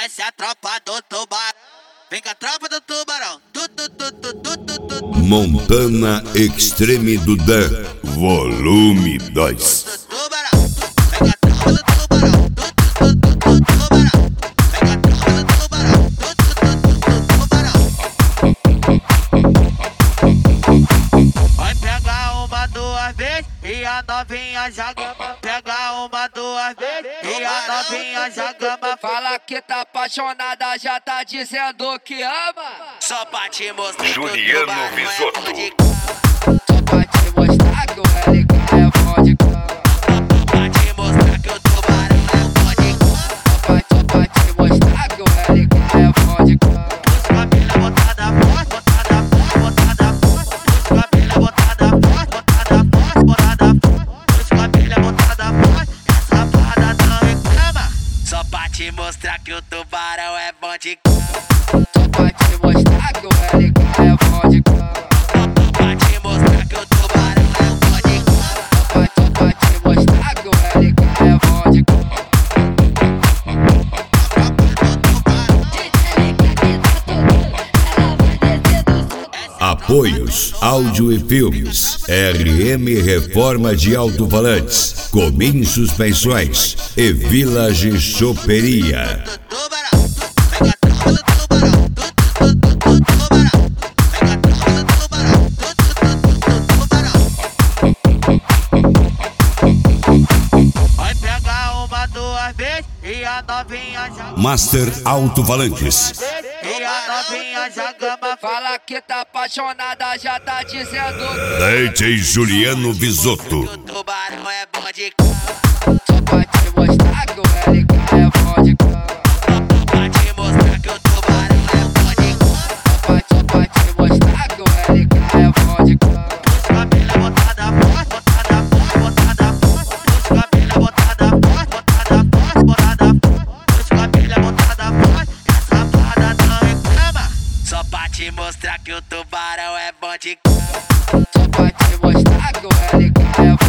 Essa é a tropa do tubarão. Vem com a tropa do tubarão. Montana Extreme do Dan, volume 2. Tubarão. Vem com a tropa do tubarão. Tubarão. Vem com a tropa do tubarão. Tubarão. Vai pegar uma, duas vezes e a novinha já gama. Pega uma, duas vezes e a novinha já gama. Fala que tá apaixonada, já tá dizendo que ama. Só pra te mostrar Juliano que o tubarão Visoto. é bom de cama. Só pra te mostrar que o LK é bom de cama. Pra te mostrar que o tubarão é bom de cama. Só pra te mostrar que o LK é bom de cama. Os cabelo botada forte, botada forte, botada forte. Os cabelo botada forte, botada forte, botada forte. Os cabelo botada forte, essa safada não reclama. Só pra te mostrar que o tubarão é bom de cama. Só pra te mostrar que o LK é bom de cama. Pra te mostrar que o tubarão é bom de cama. Só pra te mostrar que o LK é bom de cama. Apoios, áudio e filmes. RM Reforma de Alto-Falantes, Comim Suspensões e Village Choperia. Tubarão, vem com a tropa do tubarão. Tubarão, vem com a tropa do tubarão. Tubarão. Vai pegar uma, duas vezes e a novinha já. Master Alto-Falantes. E a novinha já gama. Fala que tá apaixonada, já tá dizendo que DJ Juliano Visoto. O tubarão é bom de cama. só pra te mostrar que o LK é bom de cama. Pra te mostrar que o tubarão é bom de cama. Só pra te mostrar que o LK é bom de cama. Os cabelo botada forte, botada forte, botada forte. Os cabelo botada forte, botada forte, botada forte. Os cabelo botada forte, essa safada não reclama. Só pra te mostrar que o tubarão é bom de cama. Só pra te mostrar que o LK é bom